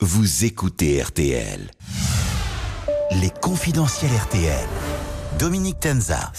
vous écoutez RTL. Les confidentiels RTL. Dominique Tenza.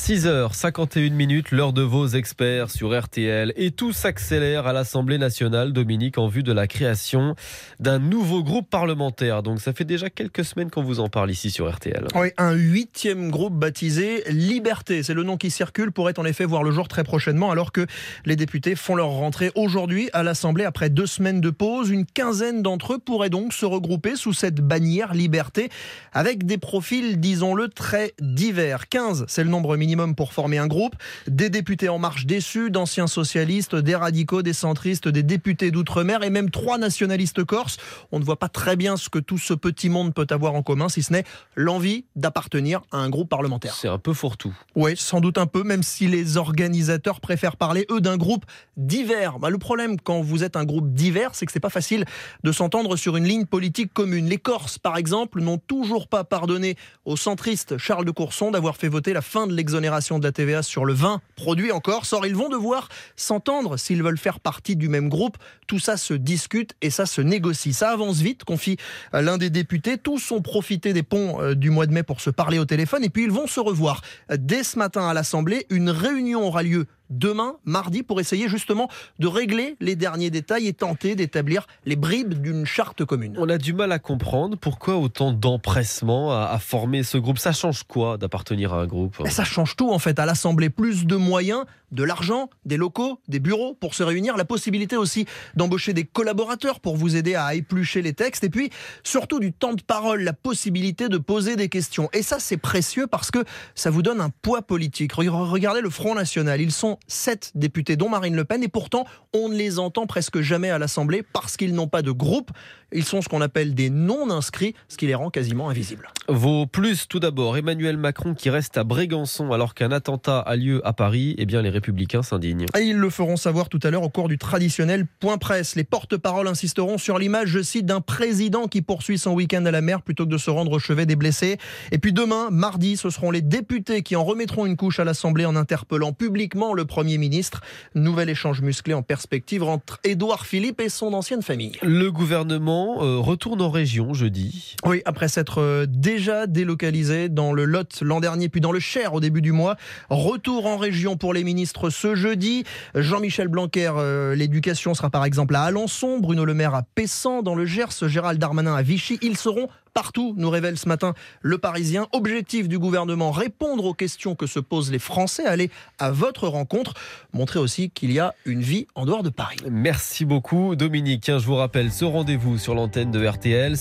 6h51, l'heure de vos experts sur RTL. Et tout s'accélère à l'Assemblée nationale, Dominique, en vue de la création d'un nouveau groupe parlementaire. Donc ça fait déjà quelques semaines qu'on vous en parle ici sur RTL. Oui, un 8e groupe baptisé Liberté. C'est le nom qui circule, pourrait en effet voir le jour très prochainement, alors que les députés font leur rentrée aujourd'hui à l'Assemblée après 2 semaines de pause. Une quinzaine d'entre eux pourraient donc se regrouper sous cette bannière Liberté, avec des profils, disons-le, très divers. 15, c'est le nombre minimum pour former un groupe. Des députés En Marche déçus, d'anciens socialistes, des radicaux, des centristes, des députés d'outre-mer et même 3 nationalistes corses. On ne voit pas très bien ce que tout ce petit monde peut avoir en commun, si ce n'est l'envie d'appartenir à un groupe parlementaire. C'est un peu fourre-tout. Oui, sans doute un peu, même si les organisateurs préfèrent parler, eux, d'un groupe divers. Le problème, quand vous êtes un groupe divers, c'est que c'est pas facile de s'entendre sur une ligne politique commune. Les Corses, par exemple, n'ont toujours pas pardonné au centriste Charles de Courson d'avoir fait voter la fin de l'exonération de la TVA sur le vin produit en Corse. Or, ils vont devoir s'entendre s'ils veulent faire partie du même groupe. Tout ça se discute et ça se négocie. Ça avance vite, confie l'un des députés. Tous ont profité des ponts du mois de mai pour se parler au téléphone et puis ils vont se revoir. Dès ce matin à l'Assemblée, une réunion aura lieu demain, mardi, pour essayer justement de régler les derniers détails et tenter d'établir les bribes d'une charte commune. On a du mal à comprendre pourquoi autant d'empressement à former ce groupe. Ça change quoi d'appartenir à un groupe ? Mais ça change tout en fait. À l'Assemblée, plus de moyens, de l'argent, des locaux, des bureaux pour se réunir, la possibilité aussi d'embaucher des collaborateurs pour vous aider à éplucher les textes et puis surtout du temps de parole, la possibilité de poser des questions. Et ça, c'est précieux parce que ça vous donne un poids politique. Regardez le Front National, ils sont 7 députés, dont Marine Le Pen, et pourtant on ne les entend presque jamais à l'Assemblée parce qu'ils n'ont pas de groupe. Ils sont ce qu'on appelle des non-inscrits, ce qui les rend quasiment invisibles. Vos plus, tout d'abord, Emmanuel Macron qui reste à Brégançon alors qu'un attentat a lieu à Paris. Eh bien, les Républicains s'indignent. Et ils le feront savoir tout à l'heure au cours du traditionnel point presse. Les porte-paroles insisteront sur l'image, je cite, d'un président qui poursuit son week-end à la mer plutôt que de se rendre au chevet des blessés. Et puis demain, mardi, ce seront les députés qui en remettront une couche à l'Assemblée en interpellant publiquement le Premier ministre. Nouvel échange musclé en perspective entre Édouard Philippe et son ancienne famille. Le gouvernement retourne en région jeudi. Oui, après s'être déjà délocalisé dans le Lot l'an dernier, puis dans le Cher au début du mois. Retour en région pour les ministres ce jeudi. Jean-Michel Blanquer, l'éducation sera par exemple à Alençon, Bruno Le Maire à Pessan dans le Gers, Gérald Darmanin à Vichy. Ils seront partout, nous révèle ce matin Le Parisien. Objectif du gouvernement, répondre aux questions que se posent les Français, aller à votre rencontre, montrer aussi qu'il y a une vie en dehors de Paris. Merci beaucoup Dominique. Je vous rappelle ce rendez-vous sur l'antenne de RTL,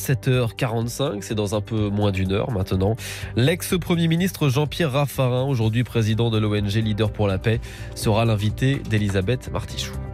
7h45, c'est dans un peu moins d'une heure maintenant. L'ex-premier ministre Jean-Pierre Raffarin, aujourd'hui président de l'ONG Leader pour la Paix, sera l'invité d'Elisabeth Martichoux.